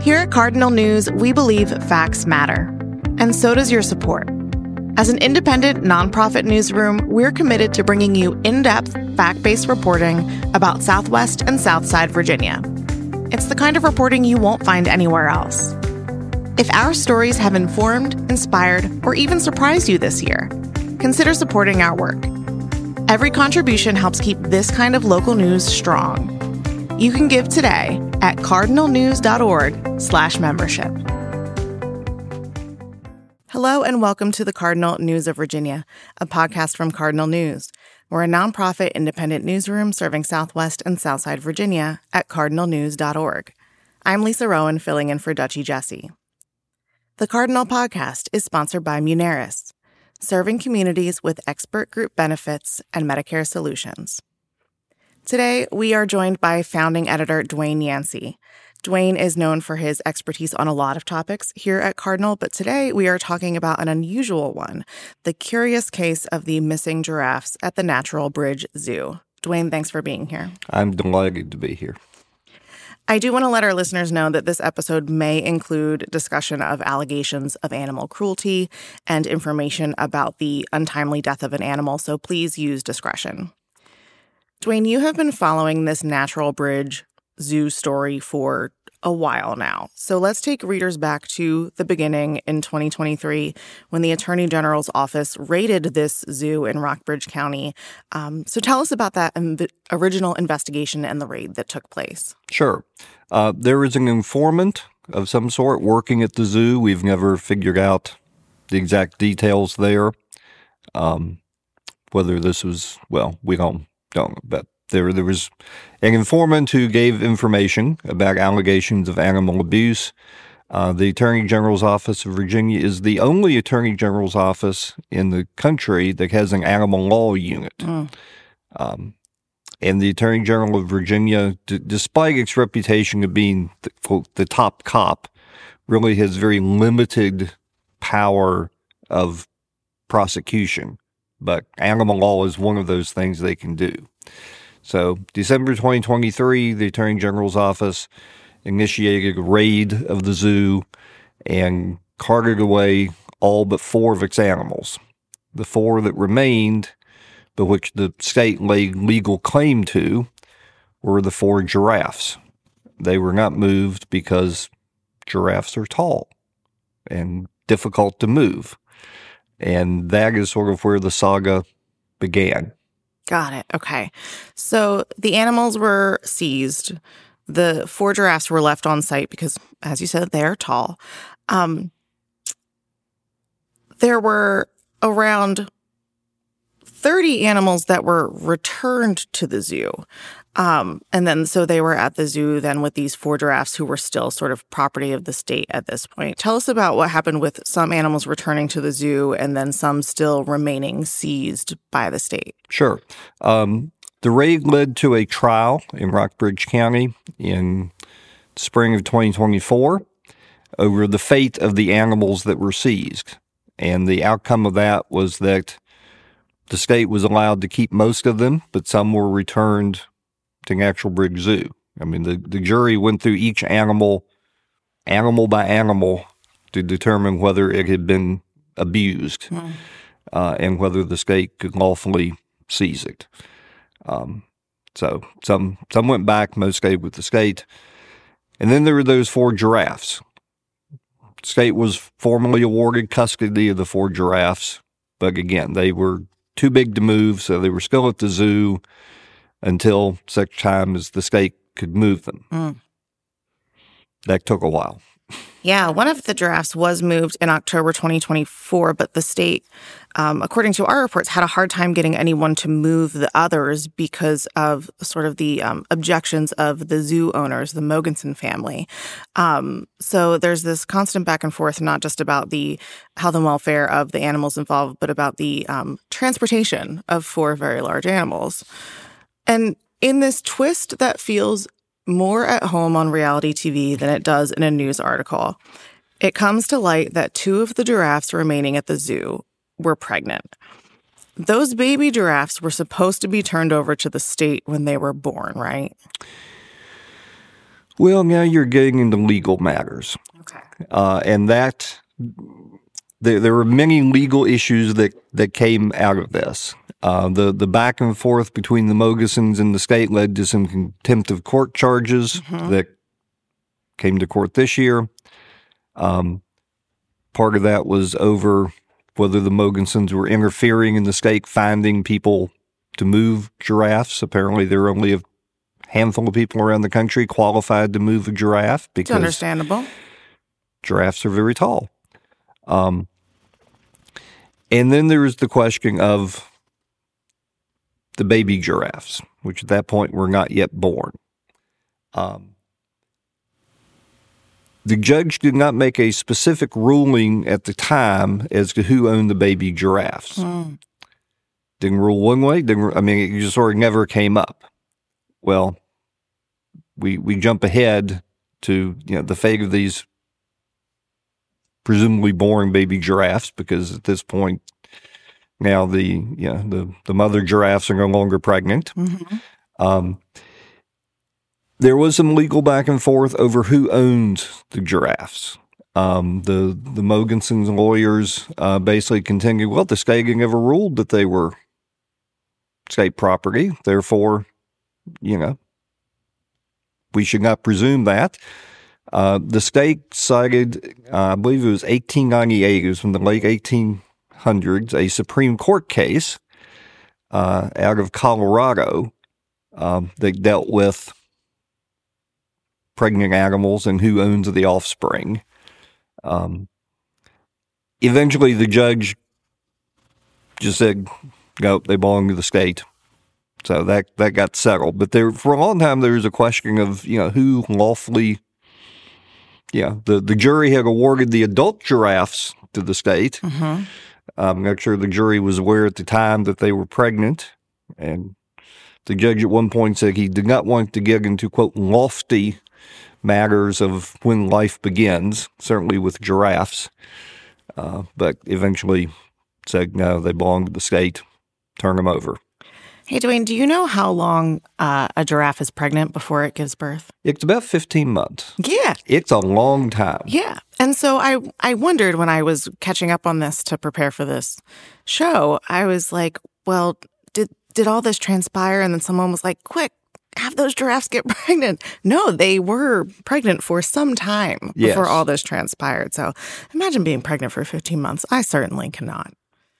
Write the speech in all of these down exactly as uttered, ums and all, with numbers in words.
Here at Cardinal News, we believe facts matter, and so does your support. As an independent, nonprofit newsroom, we're committed to bringing you in-depth, fact-based reporting about Southwest and Southside Virginia. It's the kind of reporting you won't find anywhere else. If our stories have informed, inspired, or even surprised you this year, consider supporting our work. Every contribution helps keep this kind of local news strong. You can give today at cardinalnews.org slash membership. Hello and welcome to the Cardinal News of Virginia, a podcast from Cardinal News. We're a nonprofit independent newsroom serving Southwest and Southside Virginia at cardinal news dot org. I'm Lisa Rowan, filling in for Dutchy Jesse. The Cardinal Podcast is sponsored by Muneris, serving communities with expert group benefits and Medicare solutions. Today, we are joined by founding editor Duane Yancey. Duane is known for his expertise on a lot of topics here at Cardinal, but today we are talking about an unusual one, the curious case of the missing giraffes at the Natural Bridge Zoo. Duane, thanks for being here. I'm delighted to be here. I do want to let our listeners know that this episode may include discussion of allegations of animal cruelty and information about the untimely death of an animal, so please use discretion. Duane, you have been following this Natural Bridge Zoo story for a while now. So let's take readers back to the beginning in twenty twenty-three when the Attorney General's office raided this zoo in Rockbridge County. Um, so tell us about that inv- original investigation and the raid that took place. Sure. Uh, there is an informant of some sort working at the zoo. We've never figured out the exact details there. Um, whether this was, well, we don't know, but There, there was an informant who gave information about allegations of animal abuse. Uh, the Attorney General's Office of Virginia is the only Attorney General's office in the country that has an animal law unit. Mm. Um, and the Attorney General of Virginia, d- despite its reputation of being the, quote, the top cop, really has very limited power of prosecution. But animal law is one of those things they can do. So December twenty twenty-three, the Attorney General's office initiated a raid of the zoo and carted away all but four of its animals. The four that remained, but which the state laid legal claim to, were the four giraffes. They were not moved because giraffes are tall and difficult to move. And that is sort of where the saga began. Got it. Okay. So the animals were seized. The four giraffes were left on site because, as you said, they're tall. Um, there were around thirty animals that were returned to the zoo. Um, and then so they were at the zoo then with these four giraffes who were still sort of property of the state at this point. Tell us about what happened with some animals returning to the zoo and then some still remaining seized by the state. Sure. Um, the raid led to a trial in Rockbridge County in spring of twenty twenty-four over the fate of the animals that were seized. And the outcome of that was that the state was allowed to keep most of them, but some were returned to Natural Bridge Zoo. I mean, the, the jury went through each animal, animal by animal, to determine whether it had been abused mm. uh, and whether the state could lawfully seize it. Um, so some some went back, most stayed with the state. And then there were those four giraffes. The state was formally awarded custody of the four giraffes, but again, they were too big to move, so they were still at the zoo until such time as the state could move them. Mm. That took a while. Yeah, one of the giraffes was moved in October twenty twenty-four, but the state, um, according to our reports, had a hard time getting anyone to move the others because of sort of the um, objections of the zoo owners, the Mogensen family. Um, so there's this constant back and forth, not just about the health and welfare of the animals involved, but about the um, transportation of four very large animals. And in this twist that feels more at home on reality T V than it does in a news article, it comes to light that two of the giraffes remaining at the zoo were pregnant. Those baby giraffes were supposed to be turned over to the state when they were born, right? Well, now you're getting into legal matters. Okay. Uh, and that, there, there were many legal issues that, that came out of this. Uh, the, the back and forth between the Mogensons and the state led to some contempt of court charges mm-hmm. that came to court this year. Um, part of that was over whether the Mogensons were interfering in the state finding people to move giraffes. Apparently, there are only a handful of people around the country qualified to move a giraffe because it's understandable. Giraffes are very tall. Um, and then there's the question of the baby giraffes, which at that point were not yet born. Um, the judge did not make a specific ruling at the time as to who owned the baby giraffes. Mm. Didn't rule one way. Didn't. I mean, it just sort of never came up. Well, we we jump ahead to you know the fate of these presumably born baby giraffes because at this point now the you know, the the mother giraffes are no longer pregnant. Mm-hmm. Um, there was some legal back and forth over who owned the giraffes. Um, the the Mogensons lawyers uh, basically continued, well, the state never ruled that they were state property, therefore, you know, we should not presume that. Uh, the state cited, uh, I believe it was eighteen ninety-eight, it was from the late eighteen hundreds, a Supreme Court case uh, out of Colorado um, that dealt with pregnant animals and who owns the offspring. Um, eventually, the judge just said, no, they belong to the state. So that, that got settled. But there, for a long time, there was a question of, you know, who lawfully, yeah, the, the jury had awarded the adult giraffes to the state. Mm-hmm. I'm not sure the jury was aware at the time that they were pregnant. And the judge at one point said he did not want to get into, quote, lofty matters of when life begins, certainly with giraffes. Uh, but eventually said, no, they belong to the state. Turn them over. Hey, Dwayne, do you know how long uh, a giraffe is pregnant before it gives birth? It's about fifteen months. Yeah. It's a long time. Yeah. And so I, I wondered when I was catching up on this to prepare for this show, I was like, well, did did all this transpire? And then someone was like, quick, have those giraffes get pregnant. No, they were pregnant for some time yes. before all this transpired. So imagine being pregnant for fifteen months. I certainly cannot.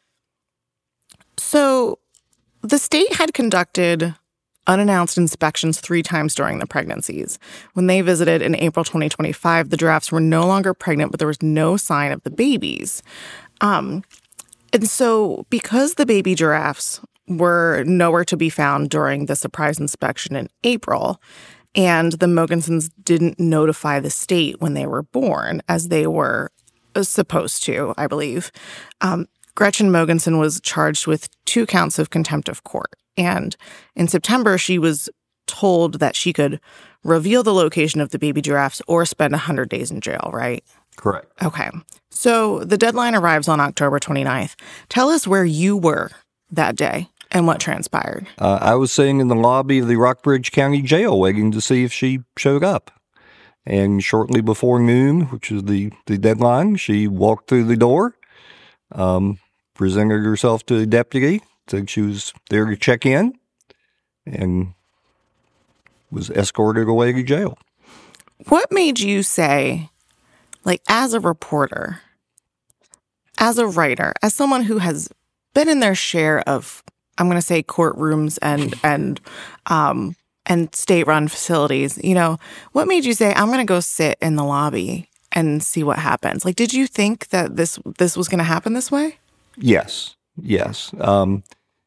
So the state had conducted unannounced inspections three times during the pregnancies. When they visited in April twenty twenty-five, the giraffes were no longer pregnant, but there was no sign of the babies. Um, and so because the baby giraffes were nowhere to be found during the surprise inspection in April, and the Mogensons didn't notify the state when they were born, as they were supposed to, I believe, um, Gretchen Mogenson was charged with two counts of contempt of court. And in September, she was told that she could reveal the location of the baby giraffes or spend one hundred days in jail, right? Correct. Okay. So the deadline arrives on October twenty-ninth. Tell us where you were that day and what transpired. Uh, I was sitting in the lobby of the Rockbridge County Jail waiting to see if she showed up. And shortly before noon, which is the, the deadline, she walked through the door. Um, presented herself to the deputy, said she was there to check in, and was escorted away to jail. What made you say, like, as a reporter, as a writer, as someone who has been in their share of, I'm going to say, courtrooms and and um, and state-run facilities, you know, what made you say, I'm going to go sit in the lobby and see what happens? Like, did you think that this this was going to happen this way? Yes, yes. Um,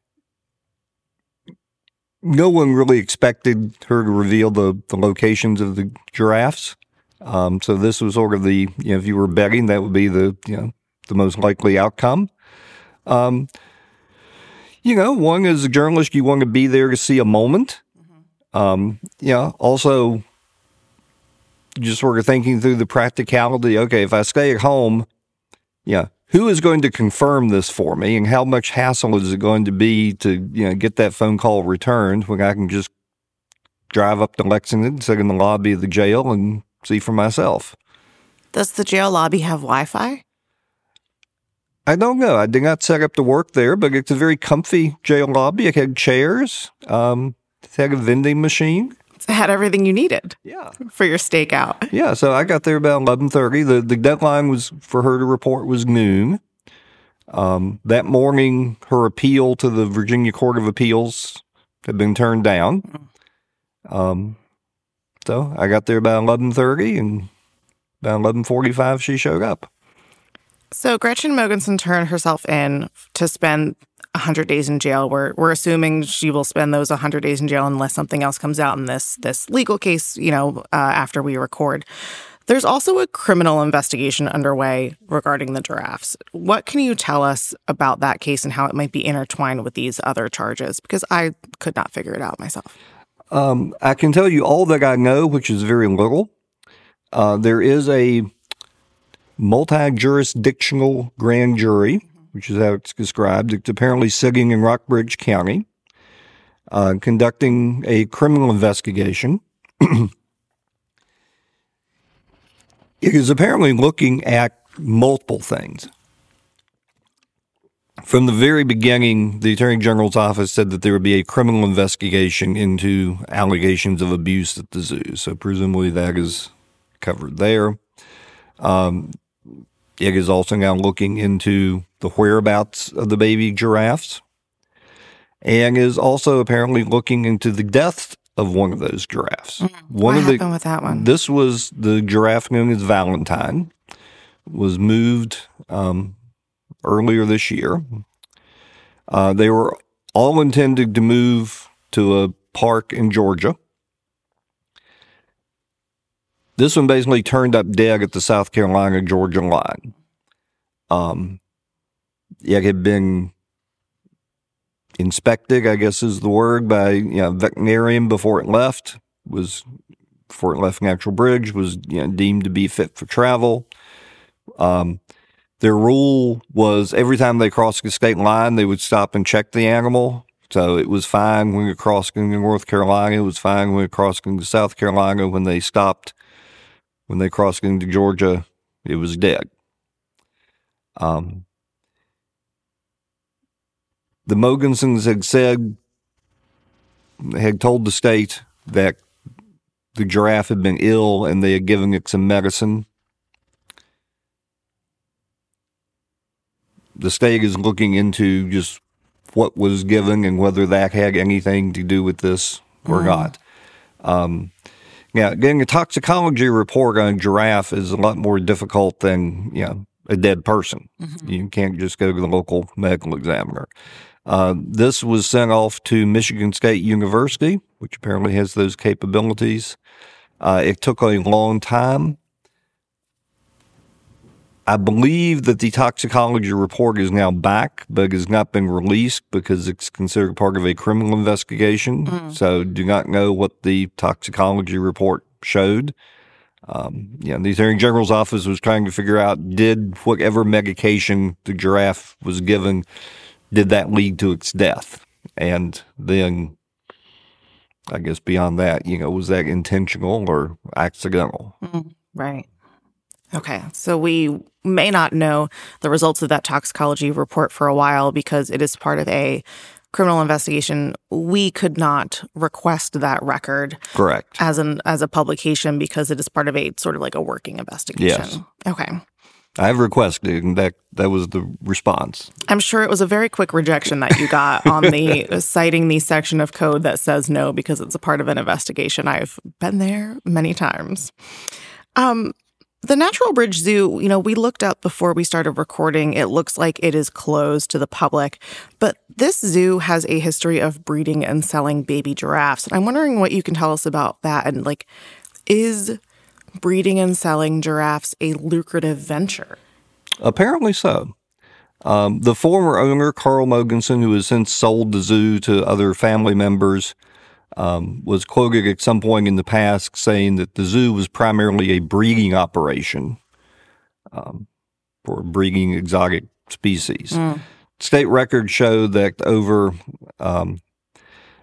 no one really expected her to reveal the, the locations of the giraffes. Um, so this was sort of the, you know, if you were betting, that would be the, you know, the most likely outcome. Um, you know, one, as a journalist, you want to be there to see a moment. Mm-hmm. Um, you know, also just sort of thinking through the practicality. Okay, if I stay at home, yeah, who is going to confirm this for me, and how much hassle is it going to be to, you know, get that phone call returned when I can just drive up to Lexington, sit in the lobby of the jail, and see for myself. Does the jail lobby have Wi-Fi? I don't know. I did not set up to work there, but it's a very comfy jail lobby. It had chairs. Um, it had a vending machine. It had everything you needed. Yeah. For your stakeout. Yeah, so I got there about eleven thirty. The the deadline was for her to report was noon. Um, that morning, her appeal to the Virginia Court of Appeals had been turned down. Um, so I got there about eleven thirty, and about eleven forty-five, she showed up. So Gretchen Mogensen turned herself in to spend one hundred days in jail. We're we're assuming she will spend those one hundred days in jail unless something else comes out in this this legal case, you know, uh, after we record. There's also a criminal investigation underway regarding the giraffes. What can you tell us about that case and how it might be intertwined with these other charges? Because I could not figure it out myself. Um, I can tell you all that I know, which is very little. Uh, there is a multi-jurisdictional grand jury, which is how it's described. It's apparently sitting in Rockbridge County, uh, conducting a criminal investigation. It is apparently looking at multiple things. From the very beginning, the Attorney General's office said that there would be a criminal investigation into allegations of abuse at the zoo. So presumably that is covered there. Um, it is also now looking into the whereabouts of the baby giraffes, and is also apparently looking into the death of one of those giraffes. Mm, one what of happened the, with that one? This was the giraffe known as Valentine, was moved um, earlier this year. Uh, they were all intended to move to a park in Georgia. This one basically turned up dead at the South Carolina-Georgia line. Um, it had been inspected, I guess is the word, by you know, veterinarian before it left. Was before it left Natural Bridge, was you know, deemed to be fit for travel. Um, their rule was every time they crossed the state line, they would stop and check the animal. So it was fine when it crossed into North Carolina. It was fine when it crossed into South Carolina. When they stopped, when they crossed into Georgia, it was dead. Um, the Mogensens had said, had told the state that the giraffe had been ill and they had given it some medicine. The state is looking into just what was given and whether that had anything to do with this or mm. not. Um, now, getting a toxicology report on a giraffe is a lot more difficult than, you know, a dead person. Mm-hmm. You can't just go to the local medical examiner. Uh, this was sent off to Michigan State University, which apparently has those capabilities. Uh, it took a long time. I believe that the toxicology report is now back, but has not been released because it's considered part of a criminal investigation. Mm. So do not know what the toxicology report showed. Um, you know, the Attorney General's office was trying to figure out, did whatever medication the giraffe was given, did that lead to its death? And then, I guess beyond that, you know, was that intentional or accidental? Mm, right. Okay. So we may not know the results of that toxicology report for a while because it is part of a criminal investigation. We could not request that record. Correct. As an as a publication because it is part of a sort of like a working investigation. Yes. Okay. I have requested, and that that was the response. I'm sure it was a very quick rejection that you got on the citing the section of code that says no because it's a part of an investigation. I've been there many times. Um, the Natural Bridge Zoo, you know, we looked up before we started recording. It looks like it is closed to the public, but this zoo has a history of breeding and selling baby giraffes. And I'm wondering what you can tell us about that. And like, is breeding and selling giraffes a lucrative venture? Apparently so. Um, the former owner, Carl Mogensen, who has since sold the zoo to other family members, um, was quoted at some point in the past saying that the zoo was primarily a breeding operation um, for breeding exotic species. Mm. State records show that over um,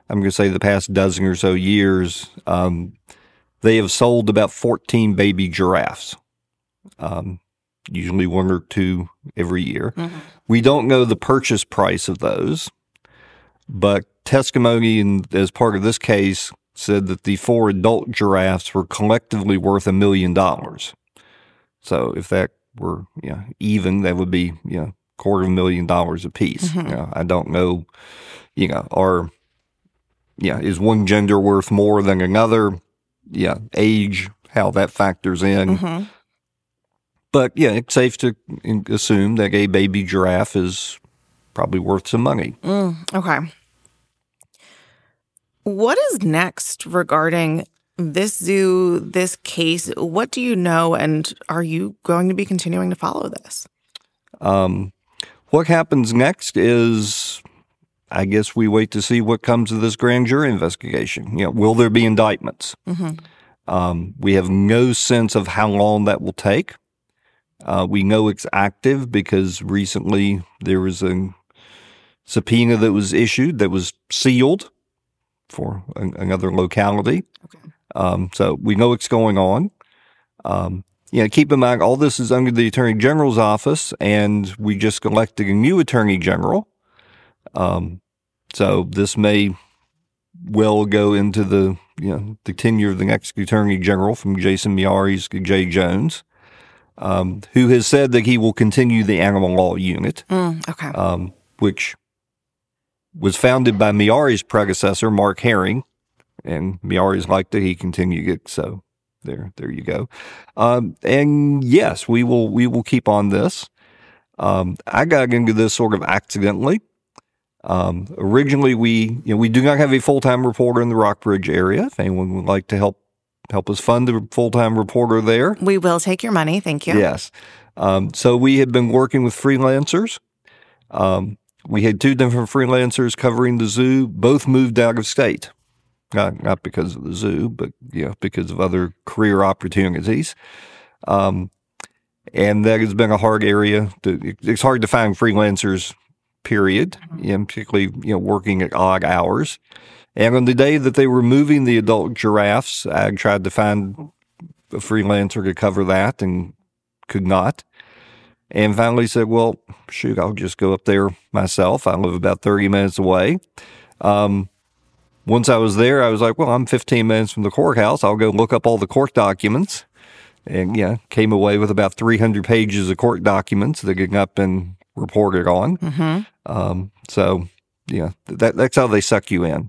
I'm going to say the past dozen or so years, um, they have sold about fourteen baby giraffes, um, usually one or two every year. Mm-hmm. We don't know the purchase price of those, but testimony in, as part of this case said that the four adult giraffes were collectively worth a million dollars. So if that were you know, even, that would be you know, quarter of a million dollars a piece. Mm-hmm. You know, I don't know, you know, are, yeah, is one gender worth more than another? Yeah, age, how that factors in. Mm-hmm. But yeah, it's safe to assume that a baby giraffe is probably worth some money. Mm, okay. What is next regarding this zoo, this case? What do you know, and are you going to be continuing to follow this? Um, what happens next is, I guess we wait to see what comes of this grand jury investigation. You know, will there be indictments? Mm-hmm. Um, we have no sense of how long that will take. Uh, we know it's active because recently there was a subpoena that was issued that was sealed for a, another locality. Okay. Um, so we know it's going on. Um, you know, keep in mind, all this is under the Attorney General's office, and we just elected a new Attorney General. Um, so this may well go into the, you know, the tenure of the next Attorney General from Jason Miyares to Jay Jones. Um, who has said that he will continue the animal law unit, mm, okay. um, which was founded by Miyares' predecessor, Mark Herring, and Miyares liked that he continued it. So there, there you go. Um, and yes, we will, we will keep on this. Um, I got into this sort of accidentally. Um, originally, we, you know, we do not have a full-time reporter in the Rockbridge area. If anyone would like to help. Help us fund a full-time reporter there. We will take your money. Thank you. Yes. Um, so we had been working with freelancers. Um, we had two different freelancers covering the zoo. Both moved out of state. Not, not because of the zoo, but you know, because of other career opportunities. Um, and that has been a hard area. To, it's hard to find freelancers, period, you know, particularly you know, working at odd hours. And on the day that they were moving the adult giraffes, I tried to find a freelancer to cover that and could not. And finally said, well, shoot, I'll just go up there myself. I live about thirty minutes away. Um, once I was there, I was like, well, I'm fifteen minutes from the courthouse. I'll go look up all the court documents. And, yeah, came away with about three hundred pages of court documents that had not been reported on. Mm-hmm. Um, so, yeah, that, that's how they suck you in.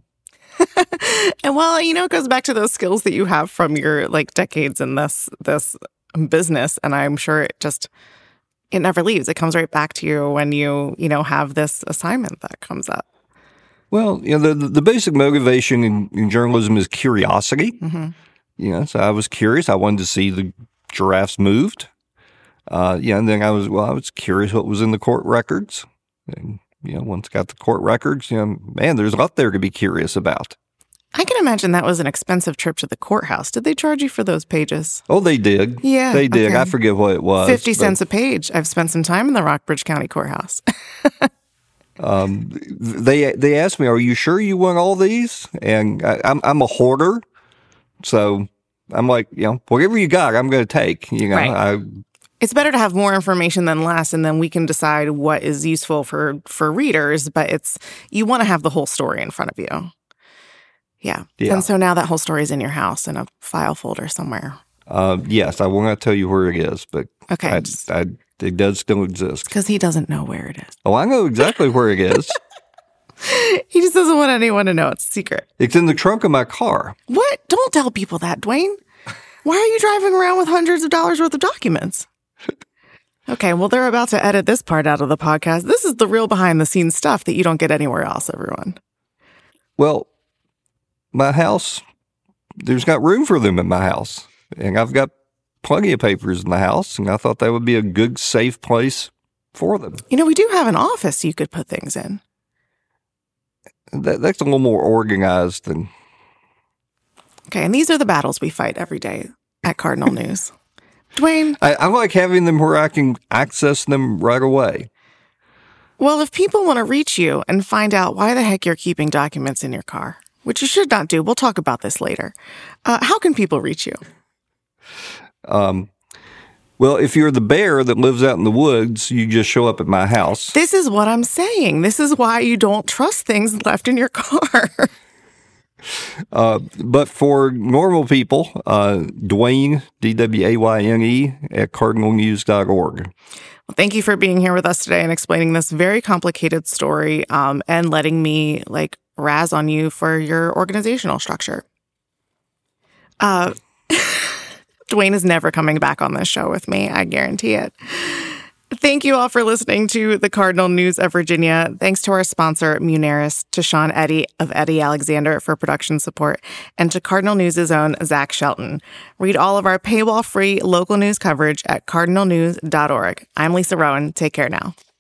And well, you know, it goes back to those skills that you have from your like decades in this this business, and I'm sure it just it never leaves. It comes right back to you when you you know have this assignment that comes up. Well, you know, the the basic motivation in, in journalism is curiosity. Mm-hmm. You know, so I was curious. I wanted to see the giraffes moved. Uh, yeah, and then I was well, I was curious what was in the court records. And, you know, once got the court records, you know, man, there's a lot there to be curious about. I can imagine that was an expensive trip to the courthouse. Did they charge you for those pages? Oh, they did. Yeah. They did. Okay. I forget what it was. fifty cents a page. I've spent some time in the Rockbridge County Courthouse. um, they they asked me, are you sure you want all these? And I, I'm, I'm a hoarder. So I'm like, you know, whatever you got, I'm going to take. You know, right. I, It's better to have more information than less, and then we can decide what is useful for, for readers, but it's you want to have the whole story in front of you. Yeah. yeah. And so now that whole story is in your house in a file folder somewhere. Uh, yes, I will not tell you where it is, but okay. I, I, it does still exist. Because he doesn't know where it is. Oh, I know exactly where it is. He just doesn't want anyone to know. It's a secret. It's in the trunk of my car. What? Don't tell people that, Dwayne. Why are you driving around with hundreds of dollars worth of documents? Okay, well, they're about to edit this part out of the podcast. This is the real behind-the-scenes stuff that you don't get anywhere else, everyone. Well, my house, there's got room for them in my house. And I've got plenty of papers in the house, and I thought that would be a good, safe place for them. You know, we do have an office you could put things in. That, that's a little more organized than... Okay, and these are the battles we fight every day at Cardinal News. Dwayne? I, I like having them where I can access them right away. Well, if people want to reach you and find out why the heck you're keeping documents in your car, which you should not do. We'll talk about this later. Uh, how can people reach you? Um, well, if you're the bear that lives out in the woods, you just show up at my house. This is what I'm saying. This is why you don't trust things left in your car. uh, but for normal people, uh, Dwayne, D W A Y N E, at cardinal news dot org. Well, thank you for being here with us today and explaining this very complicated story um, and letting me, like, razz on you for your organizational structure. Uh, Dwayne is never coming back on this show with me. I guarantee it. Thank you all for listening to the Cardinal News of Virginia. Thanks to our sponsor, Muneris, to Sean Eddy of Eddy Alexander for production support, and to Cardinal News' own Zach Shelton. Read all of our paywall-free local news coverage at cardinal news dot org. I'm Lisa Rowan. Take care now.